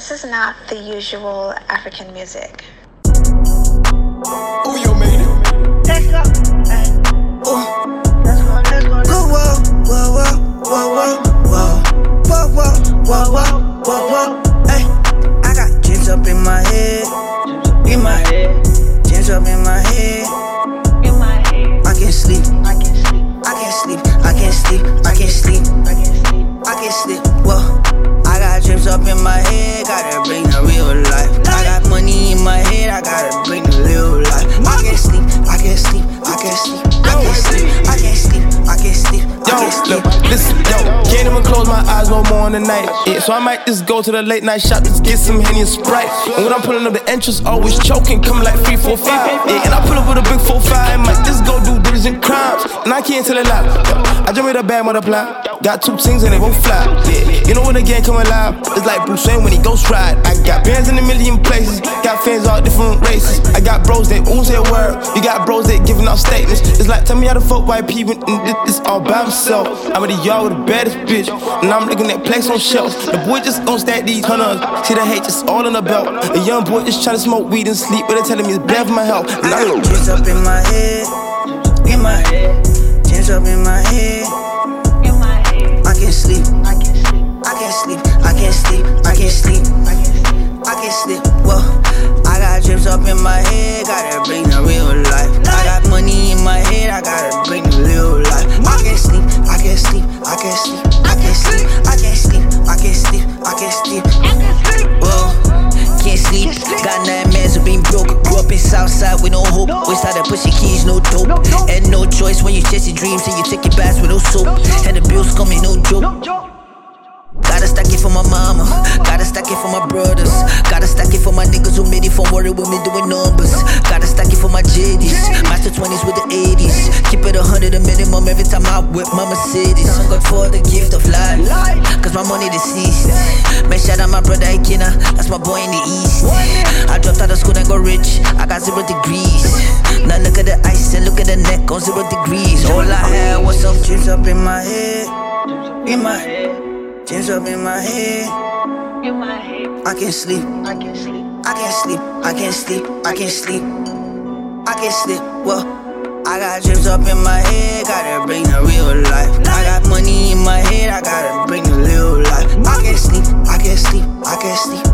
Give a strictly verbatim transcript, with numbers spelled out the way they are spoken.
This is not the usual African music. Ooh, you made it. Let's go. Ooh. Let's go, let's go, let's go. Whoa, whoa, whoa, whoa, whoa, whoa, whoa, whoa, whoa, whoa, whoa. Hey, I got dreams up in my head, in my head, dreams up in my head, In my head. I can't sleep, I can sleep. I can't sleep, I can't sleep, I can't sleep, I can sleep. I can't sleep. Whoa, I got dreams up in my head, gotta bring the real life. I got money in my head, I gotta bring the real life. I can't sleep, I can't sleep, I can't sleep, I can't sleep, I can't sleep, I can't sleep, I Yo, can't sleep. look, listen, yo, can't even close my eyes no more in the night. Yeah, so I might just go to the late night shop, just get some Henny and Sprite. And when I'm pulling up the entrance, always choking, coming like three, four, five. Yeah, and I pull up with a big four, five, might just go do diligent crimes. And I can't tell a lie. Yo, I jump in a bad multiply. Got two things and they both fly. Yeah, you know when the game come alive, it's like Bruce Wayne when he ghost ride. I got bands in a million places, got fans all different races. I got bros that won't say a word, you got bros that giving out statements. It's like, tell me how to fuck white people, and this all by myself. I'm in the yard with the baddest bitch, and I'm looking at plaques on shelves. The boy just gon' stack these hundreds, see the hate just all in the belt. A young boy just tryna smoke weed and sleep, but they telling me it's bad for my health. And I I got dreams up in my head, in my head, dreams up in my head, In my head. I can't sleep, I can sleep. I can't sleep, I can't sleep, I can't sleep, I can sleep. I can't sleep. Whoa, I got dreams up in my head, gotta bring the real life. I got money in my head, I gotta bring the real life. I can't sleep, I can't sleep, I can't sleep, I can't sleep, I can't sleep, I can't sleep, I can't sleep. I can sleep. Whoa, can't sleep. Got nine mans of being broke. Grew up in Southside with no hope. We started pushing keys, no dope. And no choice when you chase your dreams and you take your baths with no soap. And the bills coming, no joke. No joke. Gotta stack it for my mama, gotta stack it for my brothers, gotta stack it for my niggas who made it from worry with me doing numbers. Gotta stack it for my J Ds, master twenties with the eighties. Keep it a hundred a minimum every time I whip my Mercedes. Thank God for the gift of life, cause my money deceased. Man, shout out my brother Ikena, that's my boy in the east. I dropped out of school and got rich, I got zero degrees. Now look at the ice and look at the neck on zero degrees. All I had was some dreams up in my head, in my head. Dreams up in my head, In my head. I can't sleep, I can sleep. I can't sleep, I can't sleep, I can't sleep, I can't sleep. Well, I got dreams up in my head, gotta bring the real life. I got money in my head, I gotta bring the real life. I can't sleep, I can't sleep, I can't sleep.